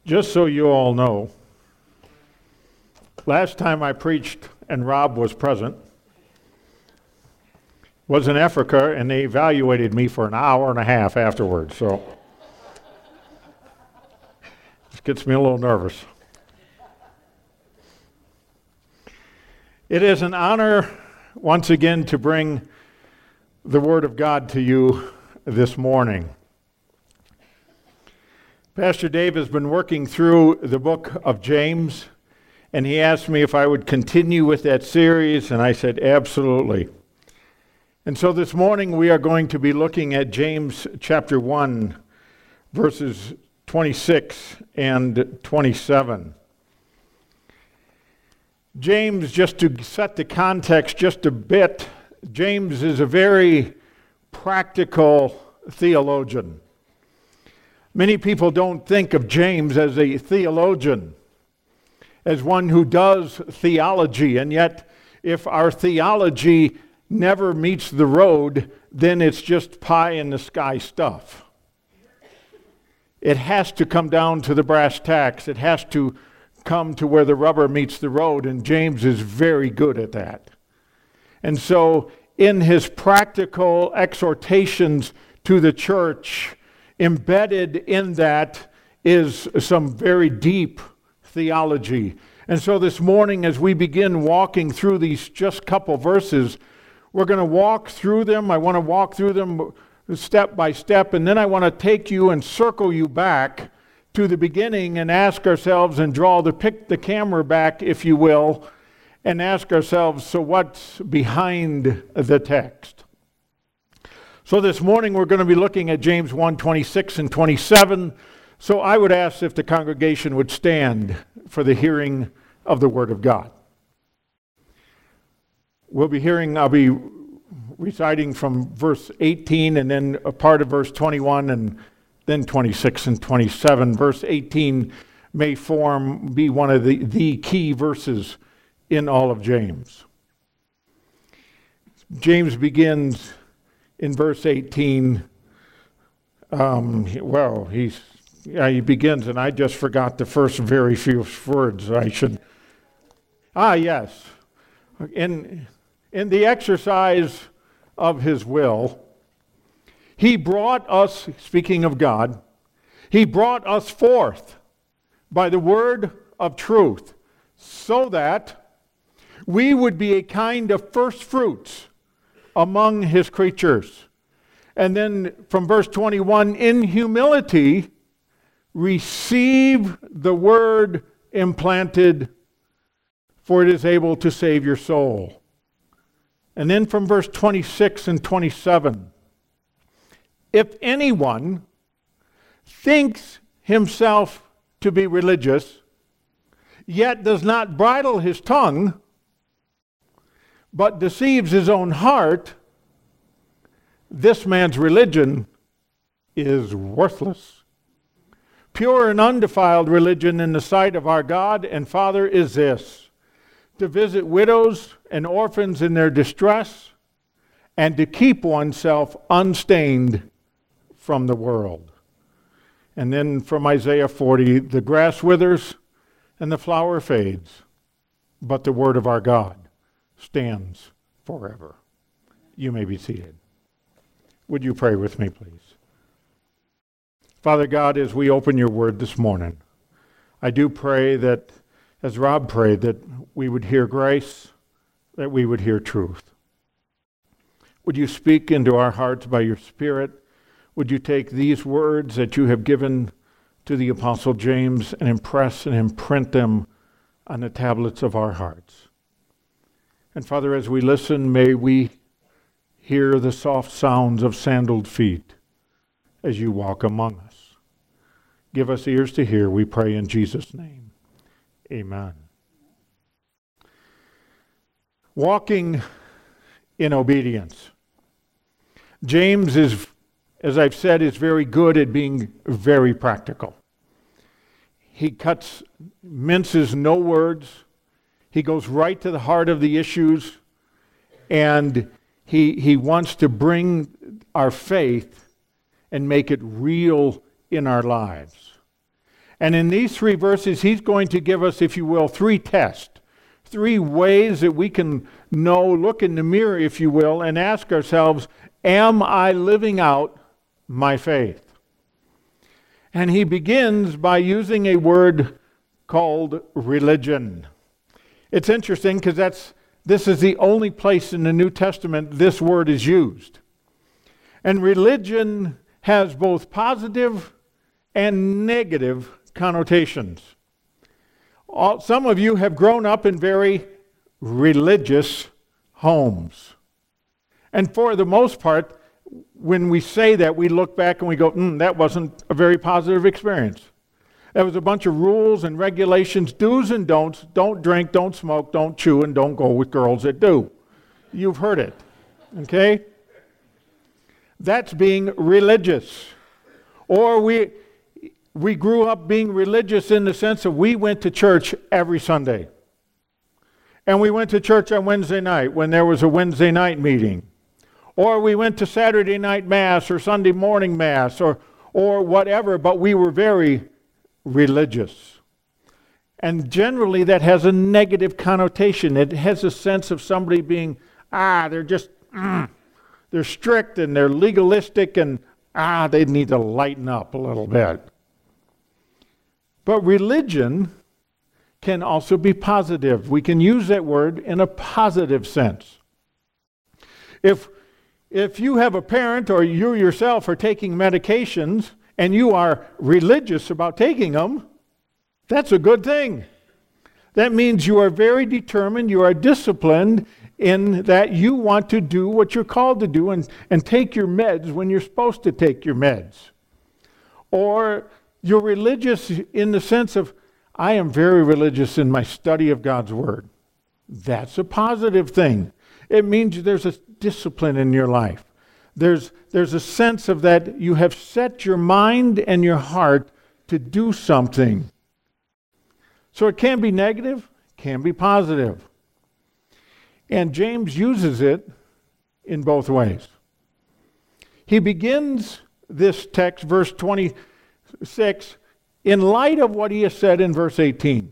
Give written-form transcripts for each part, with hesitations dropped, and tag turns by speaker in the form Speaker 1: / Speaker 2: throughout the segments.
Speaker 1: Just so you all know, last time I preached and Rob was present was in Africa, and they evaluated me for an hour and a half afterwards, so this gets me a little nervous. It is an honor once again to bring the Word of God to you this morning. Pastor Dave has been working through the book of James, and he asked me if I would continue with that series, and I said absolutely. And so this morning we are going to be looking at James chapter 1, verses 26 and 27. James, just to set the context just a bit, James is a very practical theologian. Many people don't think of James as a theologian, as one who does theology, and yet if our theology never meets the road, then it's just pie in the sky stuff. It has to come down to the brass tacks. It has to come to where the rubber meets the road, and James is very good at that. And so in his practical exhortations to the church, embedded in that is some very deep theology. And so this morning, as we begin walking through these just couple verses, we're going to walk through them. I want to walk through them step by step, and then I want to take you and circle you back to the beginning and ask ourselves and pick the camera back, if you will, and ask ourselves, so what's behind the text? So this morning we're going to be looking at James 1, 26 and 27. So I would ask if the congregation would stand for the hearing of the Word of God. I'll be reciting from verse 18 and then a part of verse 21 and then 26 and 27. Verse 18 may be one of the key verses in all of James. James begins in verse 18, he begins, and I just forgot the first very few words. Yes. In the exercise of his will, he brought us, speaking of God, he brought us forth by the word of truth, so that we would be a kind of first fruits among his creatures. And then from verse 21, in humility, receive the word implanted, for it is able to save your soul. And then from verse 26 and 27, if anyone thinks himself to be religious, yet does not bridle his tongue, but deceives his own heart, this man's religion is worthless. Pure and undefiled religion in the sight of our God and Father is this: to visit widows and orphans in their distress, and to keep oneself unstained from the world. And then from Isaiah 40, the grass withers and the flower fades, but the word of our God stands forever. You may be seated. Would you pray with me, please? Father God, as we open your word this morning, I do pray that, as Rob prayed, that we would hear grace, that we would hear truth. Would you speak into our hearts by your Spirit? Would you take these words that you have given to the Apostle James and impress and imprint them on the tablets of our hearts? And Father, as we listen, may we hear the soft sounds of sandaled feet as you walk among us. Give us ears to hear, we pray in Jesus' name. Amen. Walking in obedience. James is, as I've said, is very good at being very practical. He minces no words. He goes right to the heart of the issues, and he wants to bring our faith and make it real in our lives. And in these 3 verses, he's going to give us, if you will, 3 tests, 3 ways that we can know, look in the mirror, if you will, and ask ourselves, am I living out my faith? And he begins by using a word called religion. It's interesting because this is the only place in the New Testament this word is used. And religion has both positive and negative connotations. Some of you have grown up in very religious homes. And for the most part, when we say that, we look back and we go, that wasn't a very positive experience. There was a bunch of rules and regulations, do's and don'ts. Don't drink, don't smoke, don't chew, and don't go with girls that do. You've heard it, okay? That's being religious. Or we grew up being religious in the sense of we went to church every Sunday. And we went to church on Wednesday night when there was a Wednesday night meeting. Or we went to Saturday night Mass or Sunday morning Mass or whatever, but we were very religious. And generally that has a negative connotation. It has a sense of somebody being, they're just, they're strict and they're legalistic and, they need to lighten up a little bit. But religion can also be positive. We can use that word in a positive sense. If you have a parent or you yourself are taking medications and you are religious about taking them, that's a good thing. That means you are very determined, you are disciplined in that you want to do what you're called to do and take your meds when you're supposed to take your meds. Or you're religious in the sense of, I am very religious in my study of God's Word. That's a positive thing. It means there's a discipline in your life. There's a sense of that you have set your mind and your heart to do something. So it can be negative, can be positive. And James uses it in both ways. He begins this text, verse 26, in light of what he has said in verse 18.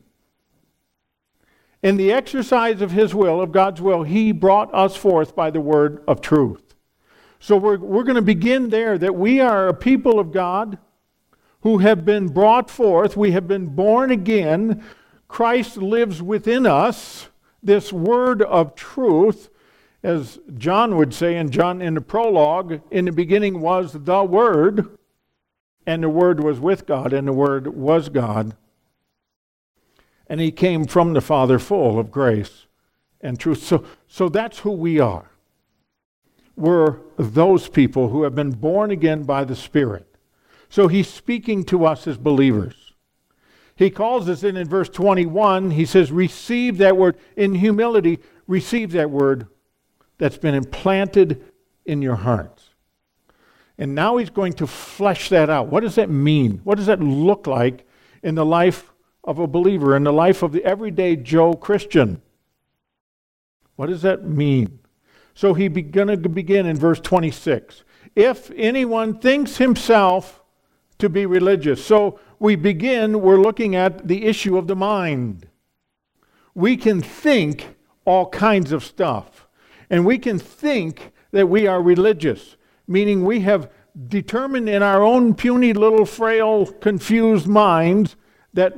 Speaker 1: In the exercise of his will, of God's will, he brought us forth by the word of truth. So we're going to begin there, that we are a people of God who have been brought forth. We have been born again. Christ lives within us. This word of truth, as John would say in the prologue, in the beginning was the Word, and the Word was with God, and the Word was God. And he came from the Father full of grace and truth. So that's who we are. We're those people who have been born again by the Spirit. So he's speaking to us as believers. He calls us in verse 21, he says, receive that word. In humility, receive that word that's been implanted in your hearts. And now he's going to flesh that out. What does that mean? What does that look like in the life of a believer, in the life of the everyday Joe Christian? What does that mean? So he's going to begin in verse 26. If anyone thinks himself to be religious. So we're looking at the issue of the mind. We can think all kinds of stuff. And we can think that we are religious, meaning we have determined in our own puny little frail confused minds that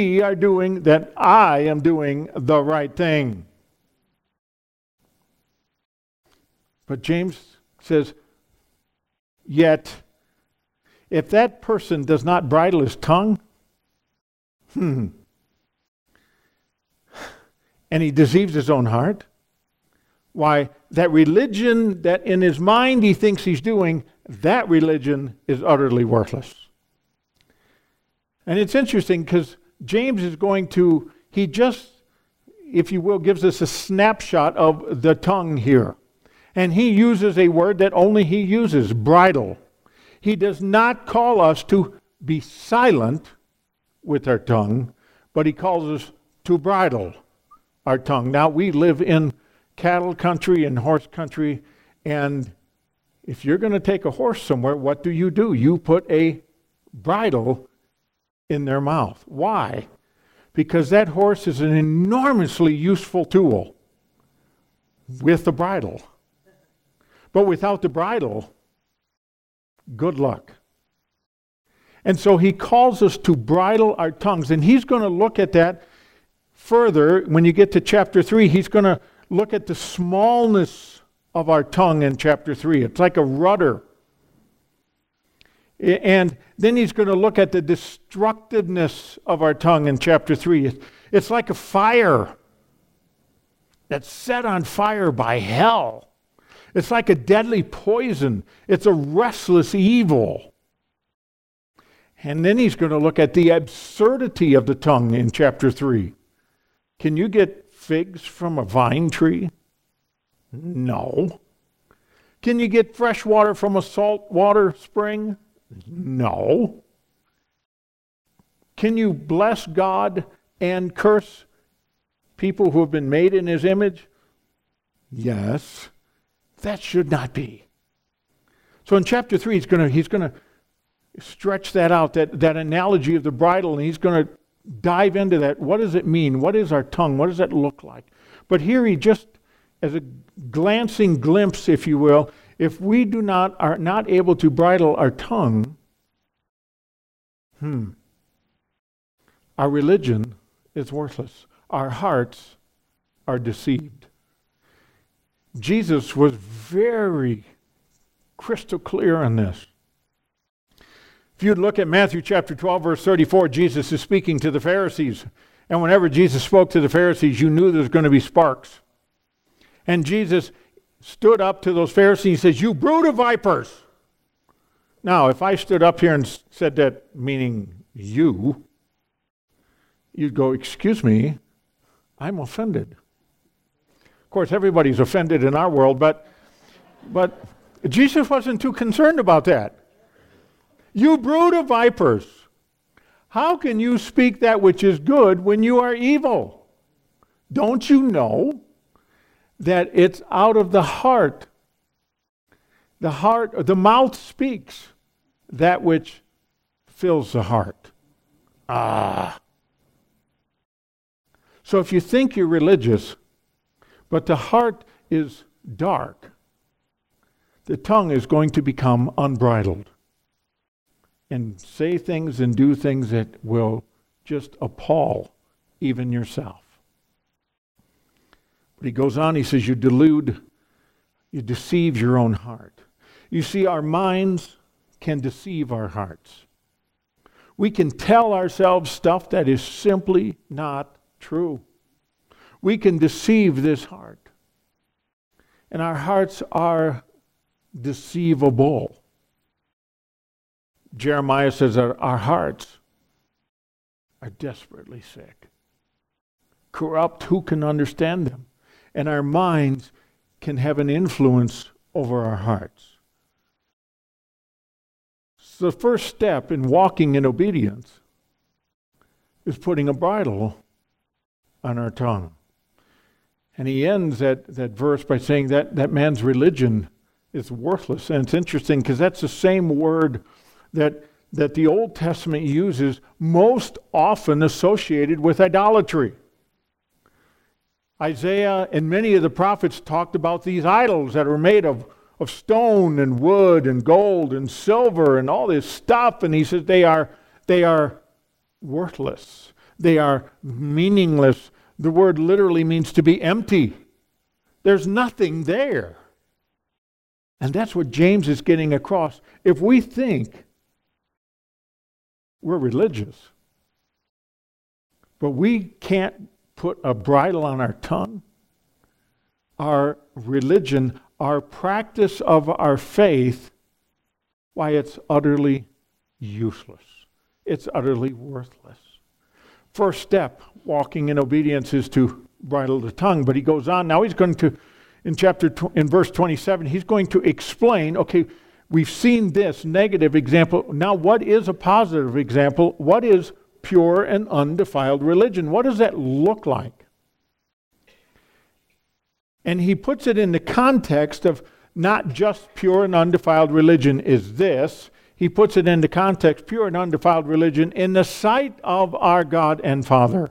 Speaker 1: I am doing the right thing. But James says, yet, if that person does not bridle his tongue, and he deceives his own heart, why, that religion that in his mind he thinks he's doing, that religion is utterly worthless. And it's interesting because James is he just, if you will, gives us a snapshot of the tongue here. And he uses a word that only he uses, bridle. He does not call us to be silent with our tongue, but he calls us to bridle our tongue. Now, we live in cattle country and horse country, and if you're going to take a horse somewhere, what do? You put a bridle in their mouth. Why? Because that horse is an enormously useful tool with the bridle. But without the bridle, good luck. And so he calls us to bridle our tongues. And he's going to look at that further. When you get to chapter 3, he's going to look at the smallness of our tongue in chapter 3. It's like a rudder. And then he's going to look at the destructiveness of our tongue in chapter 3. It's like a fire that's set on fire by hell. It's like a deadly poison. It's a restless evil. And then he's going to look at the absurdity of the tongue in chapter 3. Can you get figs from a vine tree? No. Can you get fresh water from a salt water spring? No. Can you bless God and curse people who have been made in his image? Yes. That should not be. So in chapter 3, he's going to stretch that out, that analogy of the bridle, and he's going to dive into that. What does it mean? What is our tongue? What does that look like? But here he just, as a glancing glimpse, if you will, if we are not able to bridle our tongue, our religion is worthless. Our hearts are deceived. Jesus was very crystal clear on this. If you'd look at Matthew chapter 12, verse 34, Jesus is speaking to the Pharisees. And whenever Jesus spoke to the Pharisees, you knew there was going to be sparks. And Jesus stood up to those Pharisees and says, "You brood of vipers." Now, if I stood up here and said that meaning you'd go, "Excuse me, I'm offended." Of course, everybody's offended in our world, but Jesus wasn't too concerned about that. "You brood of vipers, how can you speak that which is good when you are evil? Don't you know that it's out of the heart, the mouth speaks that which fills the heart." So if you think you're religious, but the heart is dark, the tongue is going to become unbridled and say things and do things that will just appall even yourself. But he goes on, he says, you deceive your own heart. You see, our minds can deceive our hearts. We can tell ourselves stuff that is simply not true. We can deceive this heart. And our hearts are deceivable. Jeremiah says that our hearts are desperately sick. Corrupt, who can understand them? And our minds can have an influence over our hearts. So the first step in walking in obedience is putting a bridle on our tongue. And he ends that verse by saying that man's religion is worthless. And it's interesting because that's the same word that the Old Testament uses most often associated with idolatry. Isaiah and many of the prophets talked about these idols that are made of stone and wood and gold and silver and all this stuff. And he says they are worthless. They are meaningless. The word literally means to be empty. There's nothing there. And that's what James is getting across. If we think we're religious, but we can't put a bridle on our tongue, our religion, our practice of our faith, why, it's utterly useless. It's utterly worthless. First step, walking in obedience, is to bridle the tongue. But he goes on. Now he's going to, in verse 27, he's going to explain, okay, we've seen this negative example. Now what is a positive example? What is pure and undefiled religion? What does that look like? And he puts it in the context of not just pure and undefiled religion is this. he puts it into context, pure and undefiled religion in the sight of our God and Father.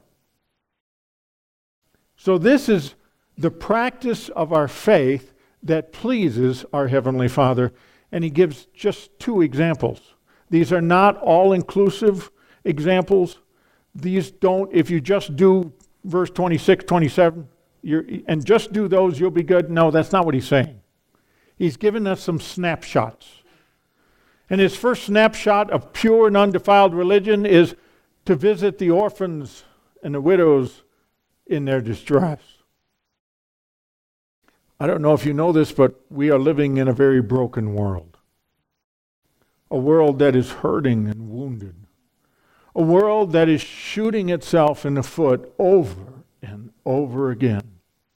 Speaker 1: So this is the practice of our faith that pleases our Heavenly Father. And he gives just 2 examples. These are not all-inclusive examples. These don't, if you just do verse 26, 27, and just do those, you'll be good. No, that's not what he's saying. He's given us some snapshots. And his first snapshot of pure and undefiled religion is to visit the orphans and the widows in their distress. I don't know if you know this, but we are living in a very broken world. A world that is hurting and wounded. A world that is shooting itself in the foot over and over again.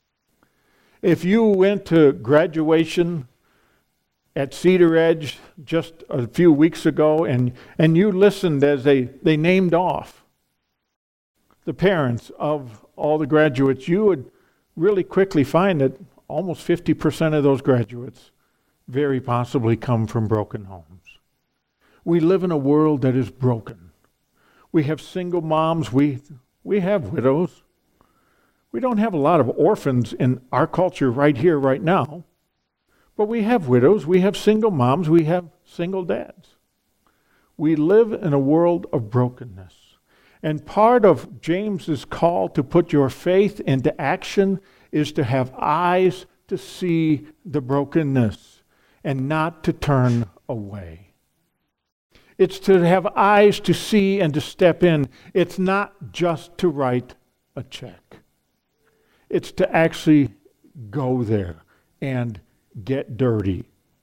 Speaker 1: If you went to graduation at Cedar Edge just a few weeks ago and you listened as they named off the parents of all the graduates, you would really quickly find that almost 50% of those graduates very possibly come from broken homes. We live in a world that is broken. We have single moms. We have widows. We don't have a lot of orphans in our culture right here, right now. But we have widows. We have single moms. We have single dads. We live in a world of brokenness. And part of James's call to put your faith into action is to have eyes to see the brokenness and not to turn away. It's to have eyes to see and to step in. It's not just to write a check. It's to actually go there and get dirty.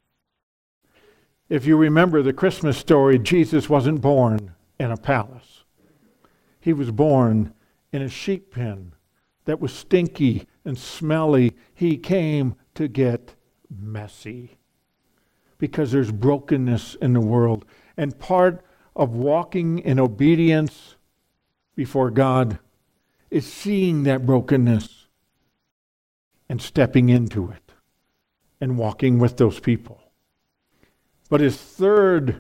Speaker 1: If you remember the Christmas story, Jesus wasn't born in a palace. He was born in a sheep pen that was stinky and smelly. He came to get messy because there's brokenness in the world. And part of walking in obedience before God is seeing that brokenness and stepping into it and walking with those people. But his third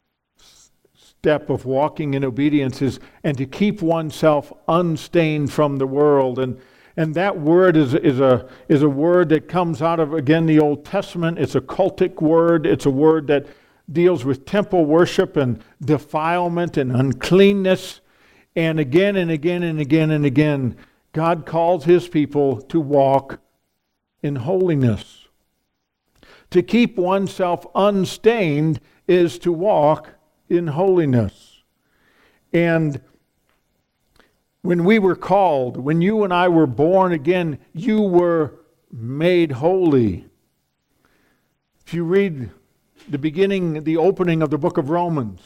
Speaker 1: step of walking in obedience is and to keep oneself unstained from the world. And that word is a word that comes out of, again, the Old Testament. It's a cultic word. It's a word that deals with temple worship and defilement and uncleanness. And again and again and again and again, God calls his people to walk in holiness. To keep oneself unstained is to walk in holiness. And when we were called, when you and I were born again, you were made holy. If you read the opening of the book of Romans,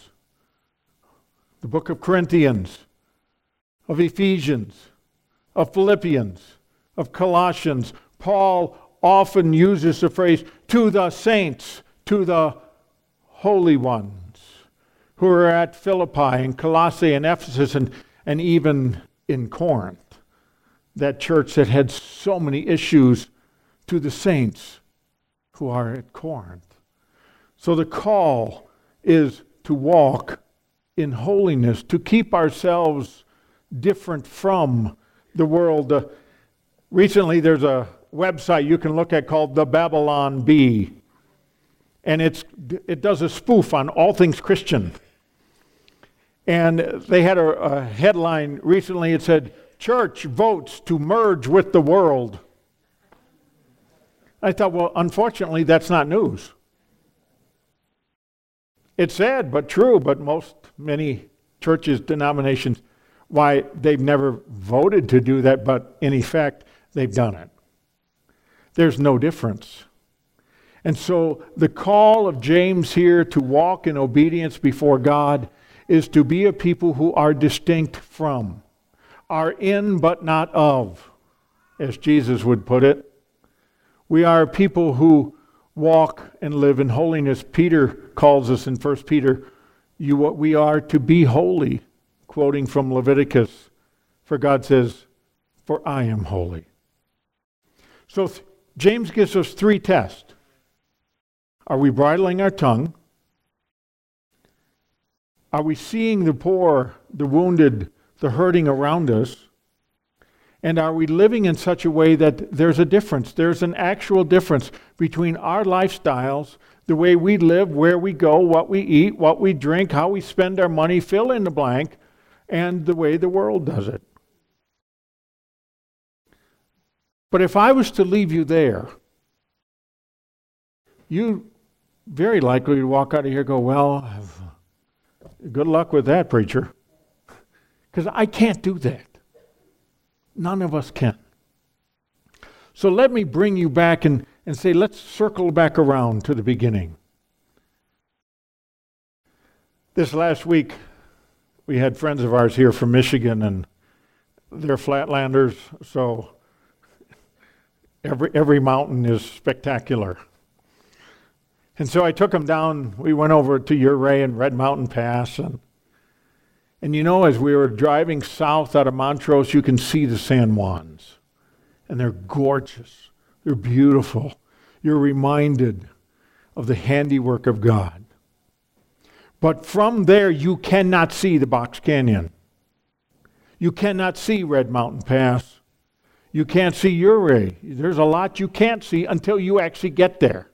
Speaker 1: the book of Corinthians, of Ephesians, of Philippians, of Colossians, Paul often uses the phrase, to the saints, to the holy ones who are at Philippi and Colossae and Ephesus and even in Corinth, that church that had so many issues, to the saints who are at Corinth. So the call is to walk in holiness, to keep ourselves different from the world. Recently there's a website you can look at called The Babylon Bee. And it does a spoof on all things Christian. And they had a headline recently. It said, "Church votes to merge with the world." I thought, well, unfortunately, that's not news. It's sad but true, but many churches, denominations, why they've never voted to do that, but in effect, they've done it. There's no difference. And so the call of James here to walk in obedience before God is to be a people who are distinct from, are in but not of, as Jesus would put it. We are people who walk and live in holiness. Peter calls us in 1 Peter, we are to be holy, quoting from Leviticus. For God says, "For I am holy." So James gives us 3 tests. Are we bridling our tongue? Are we seeing the poor, the wounded, the hurting around us? And are we living in such a way that there's a difference? There's an actual difference between our lifestyles, the way we live, where we go, what we eat, what we drink, how we spend our money, fill in the blank, and the way the world does it. But if I was to leave you there, you very likely would walk out of here and go, well, good luck with that, preacher. Because I can't do that. None of us can. So let me bring you back and say, let's circle back around to the beginning. This last week, we had friends of ours here from Michigan, and they're flatlanders, so every mountain is spectacular. And so I took them down. We went over to Ouray and Red Mountain Pass, and you know, as we were driving south out of Montrose, you can see the San Juans. And they're gorgeous. They're beautiful. You're reminded of the handiwork of God. But from there, you cannot see the Box Canyon. You cannot see Red Mountain Pass. You can't see Ouray. There's a lot you can't see until you actually get there.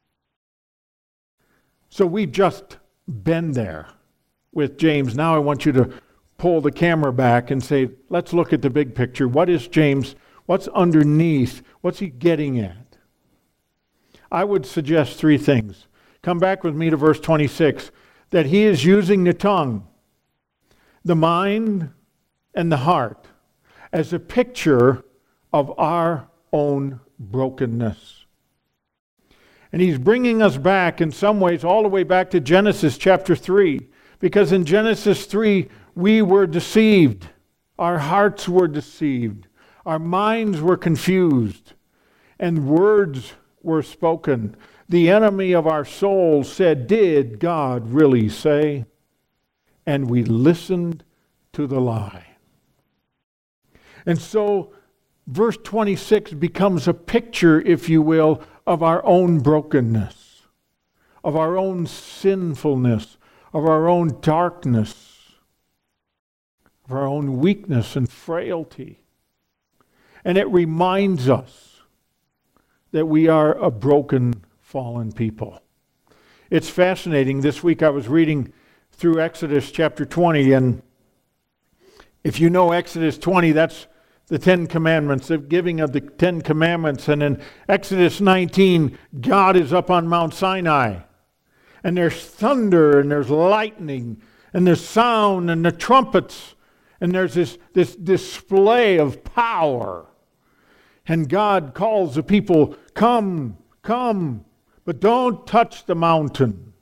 Speaker 1: So we've just been there with James. Now I want you to pull the camera back and say, let's look at the big picture. What is James? What's underneath? What's he getting at? I would suggest three things. Come back with me to verse 26, that he is using the tongue, the mind, and the heart as a picture of our own brokenness. And he's bringing us back in some ways all the way back to Genesis chapter 3. Because in Genesis 3, we were deceived. Our hearts were deceived. Our minds were confused. And words were spoken. The enemy of our soul said, did God really say? And we listened to the lie. And so verse 26 becomes a picture, if you will, of our own brokenness, of our own sinfulness, of our own darkness, of our own weakness and frailty. And it reminds us that we are a broken, fallen people. It's fascinating. This week I was reading through Exodus chapter 20, and if you know Exodus 20, that's the Ten Commandments, the giving of the Ten Commandments. And in Exodus 19, God is up on Mount Sinai. And there's thunder, and there's lightning, and there's sound, and the trumpets. And there's this display of power. And God calls the people, come, come, but don't touch the mountain.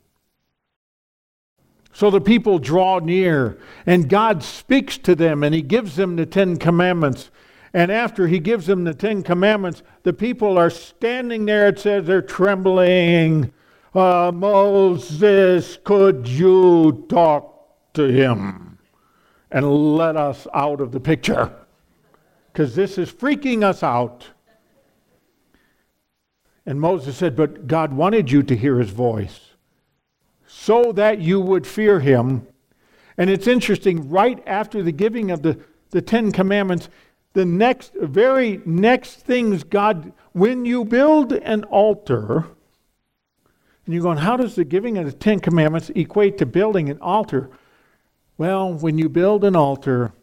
Speaker 1: So the people draw near, and God speaks to them, and he gives them the Ten Commandments. And after he gives them the Ten Commandments, the people are standing there, it says they're trembling. Moses, could you talk to him and let us out of the picture? Because this is freaking us out. And Moses said, but God wanted you to hear his voice so that you would fear him. And it's interesting, right after the giving of the Ten Commandments, the very next things God, when you build an altar, and you're going, how does the giving of the Ten Commandments equate to building an altar? Well, when you build an altar,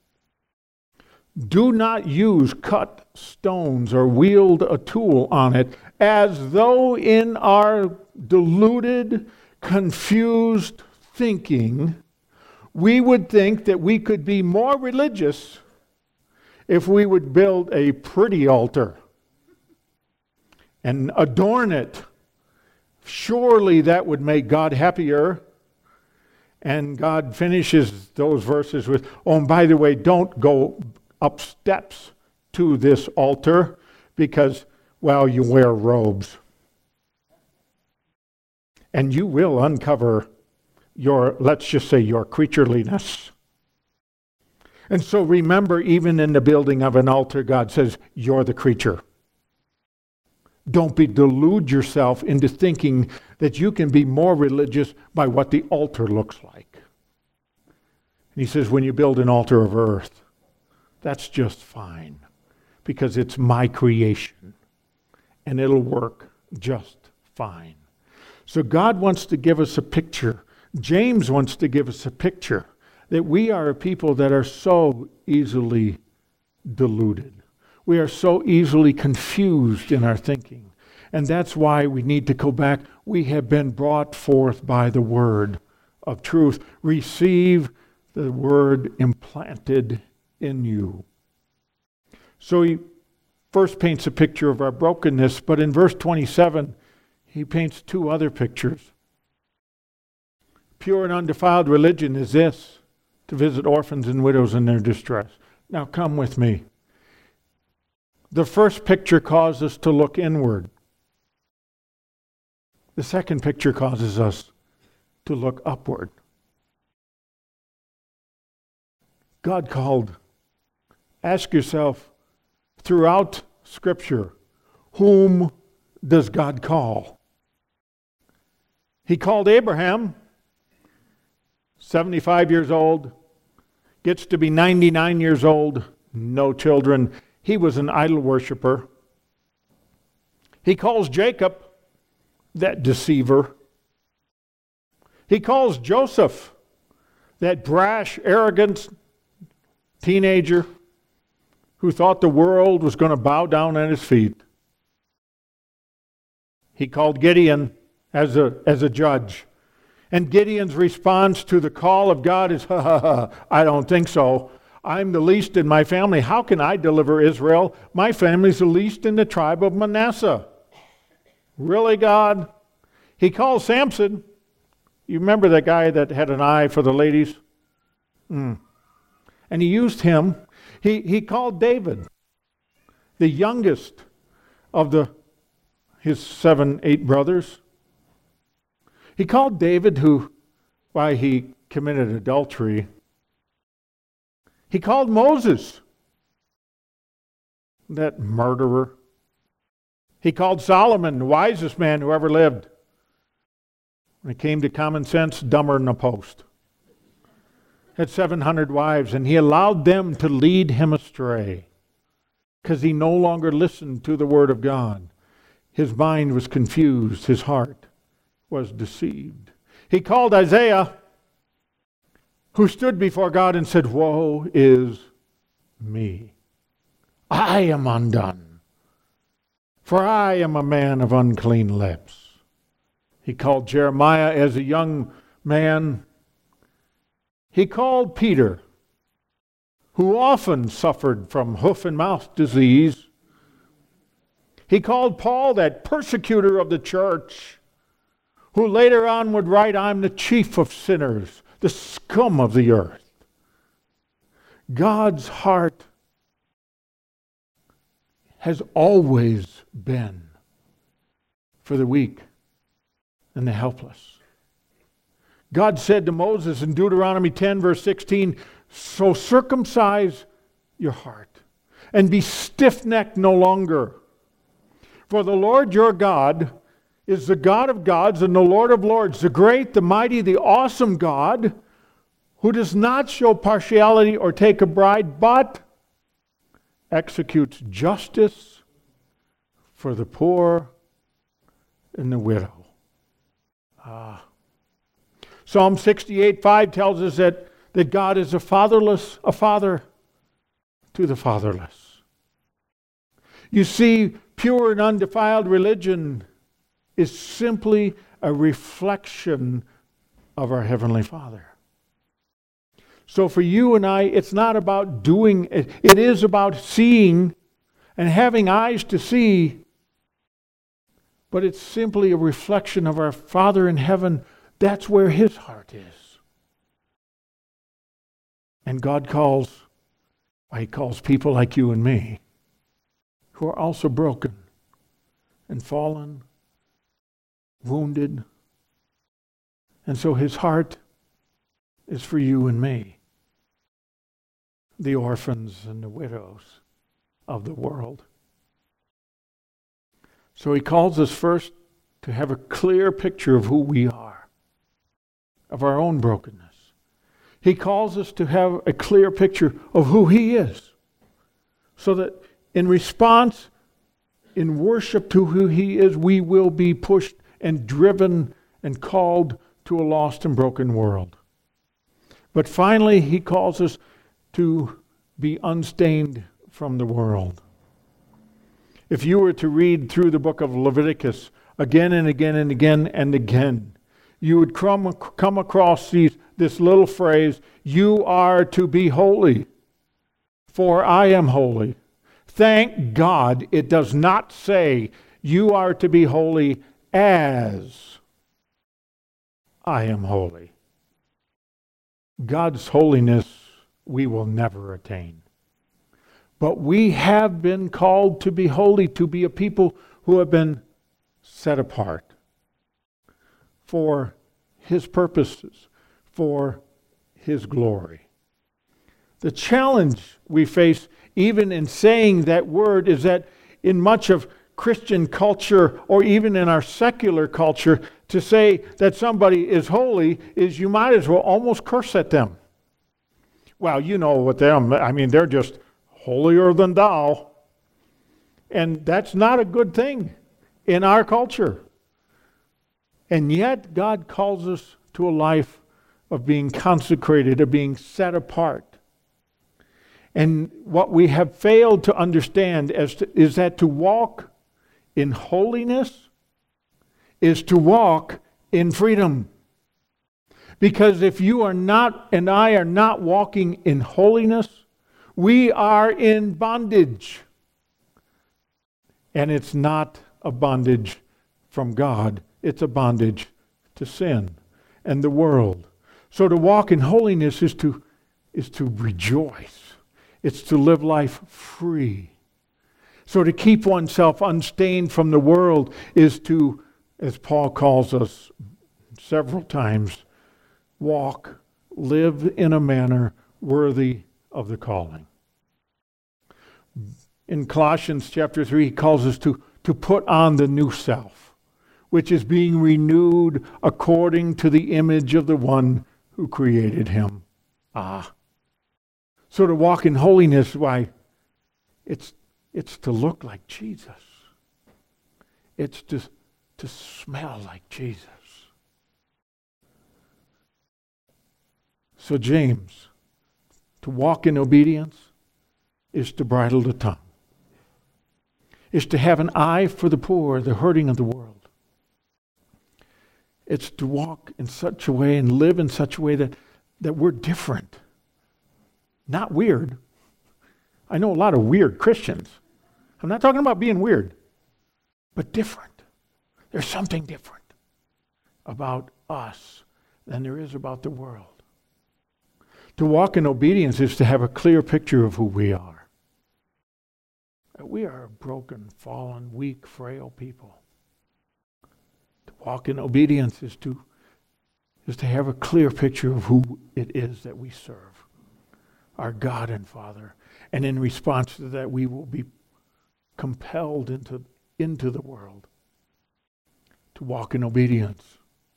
Speaker 1: do not use cut stones or wield a tool on it, as though in our deluded, confused thinking, we would think that we could be more religious if we would build a pretty altar and adorn it. Surely that would make God happier. And God finishes those verses with, oh, and by the way, don't go up steps to this altar because, well, you wear robes. And you will uncover your, let's just say, your creatureliness. And so remember, even in the building of an altar, God says, you're the creature. Don't delude yourself into thinking that you can be more religious by what the altar looks like. And he says, when you build an altar of earth, that's just fine, because it's my creation, and it'll work just fine. So God wants to give us a picture. James wants to give us a picture that we are a people that are so easily deluded. We are so easily confused in our thinking. And that's why we need to go back. We have been brought forth by the word of truth. Receive the word implanted in you. So he first paints a picture of our brokenness, but in verse 27, he paints two other pictures. Pure and undefiled religion is this, to visit orphans and widows in their distress. Now come with me. The first picture causes us to look inward. The second picture causes us to look upward. God called. Ask yourself, throughout Scripture, whom does God call? He called Abraham, 75 years old, gets to be 99 years old, no children. He was an idol worshiper. He calls Jacob, that deceiver. He calls Joseph, that brash, arrogant teenager who thought the world was going to bow down at his feet. He called Gideon as a judge. And Gideon's response to the call of God is, I don't think so. I'm the least in my family. How can I deliver Israel? My family's the least in the tribe of Manasseh. Really, God? He calls Samson. You remember that guy that had an eye for the ladies? And he used him. He called David, the youngest of his 7, 8 brothers. He called David, why he committed adultery. He called Moses, that murderer. He called Solomon, the wisest man who ever lived. When it came to common sense, dumber than a post. Had 700 wives, and he allowed them to lead him astray because he no longer listened to the word of God. His mind was confused. His heart was deceived. He called Isaiah, who stood before God and said, woe is me. I am undone, for I am a man of unclean lips. He called Jeremiah as a young man. He called Peter, who often suffered from hoof and mouth disease. He called Paul, that persecutor of the church, who later on would write, I'm the chief of sinners, the scum of the earth. God's heart has always been for the weak and the helpless. God said to Moses in Deuteronomy 10, verse 16, so circumcise your heart and be stiff-necked no longer. For the Lord your God is the God of gods and the Lord of lords, the great, the mighty, the awesome God, who does not show partiality or take a bribe, but executes justice for the poor and the widow. Psalm 68:5 tells us that God is a father to the fatherless. You see, pure and undefiled religion is simply a reflection of our Heavenly Father. So for you and I, it's not about doing it. It is about seeing and having eyes to see. But it's simply a reflection of our Father in heaven. That's where His heart is. And God He calls people like you and me, who are also broken and fallen, wounded. And so His heart is for you and me, the orphans and the widows of the world. So He calls us first to have a clear picture of who we are, of our own brokenness. He calls us to have a clear picture of who He is, so that in response, in worship to who He is, we will be pushed and driven and called to a lost and broken world. But finally, He calls us to be unstained from the world. If you were to read through the book of Leviticus again and again and again and again, you would come across this little phrase, "You are to be holy, for I am holy." Thank God it does not say, "You are to be holy as I am holy." God's holiness we will never attain. But we have been called to be holy, to be a people who have been set apart for His purposes, for His glory. The challenge we face, even in saying that word, is that in much of Christian culture, or even in our secular culture, to say that somebody is holy is you might as well almost curse at them. Well, you know what they're just holier than thou. And that's not a good thing in our culture. And yet God calls us to a life of being consecrated, of being set apart. And what we have failed to understand is that to walk in holiness is to walk in freedom. Because if you are not, and I are not walking in holiness, we are in bondage. And it's not a bondage from God. It's a bondage to sin and the world. So to walk in holiness is to rejoice. It's to live life free. So to keep oneself unstained from the world is to, as Paul calls us several times, live in a manner worthy of the calling. In Colossians chapter 3, he calls us to put on the new self, which is being renewed according to the image of the one who created him. So to walk in holiness, why, it's to look like Jesus. It's to smell like Jesus. So James, to walk in obedience is to bridle the tongue. Is to have an eye for the poor, the hurting of the world. It's to walk in such a way and live in such a way that we're different. Not weird. I know a lot of weird Christians. I'm not talking about being weird, but different. There's something different about us than there is about the world. To walk in obedience is to have a clear picture of who we are. We are a broken, fallen, weak, frail people. To walk in obedience is to have a clear picture of who it is that we serve, our God and Father. And in response to that, we will be compelled into the world. To walk in obedience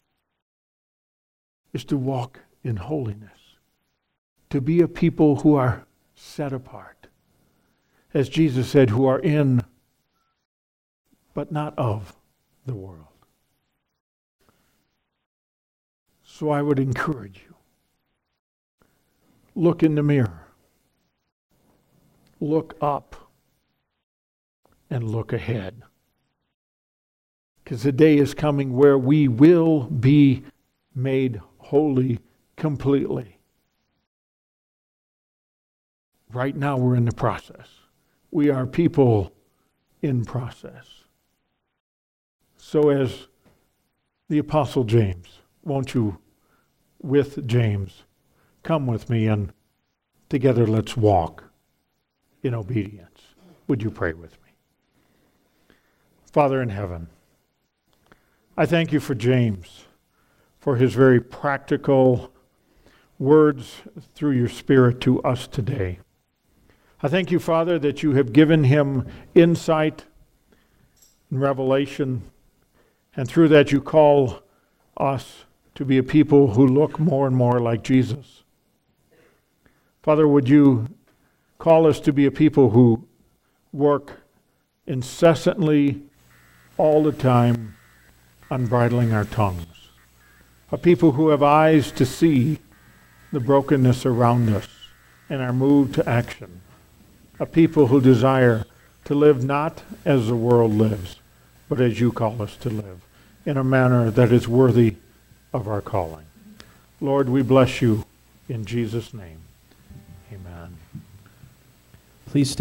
Speaker 1: is to walk in holiness. To be a people who are set apart. As Jesus said, who are in, but not of, the world. So I would encourage you. Look in the mirror. Look up. And look ahead. Because the day is coming where we will be made holy completely. Right now we're in the process. We are people in process. So as the Apostle James, won't you, with James, come with me and together let's walk in obedience. Would you pray with me? Father in heaven, I thank you for James, for his very practical words through your Spirit to us today. I thank you, Father, that you have given him insight and revelation, and through that you call us to be a people who look more and more like Jesus. Father, would you call us to be a people who work incessantly, all the time, on bridling our tongues. A people who have eyes to see the brokenness around us and are moved to action. A people who desire to live not as the world lives, but as you call us to live, in a manner that is worthy of our calling. Lord, we bless you in Jesus' name. Amen.
Speaker 2: Please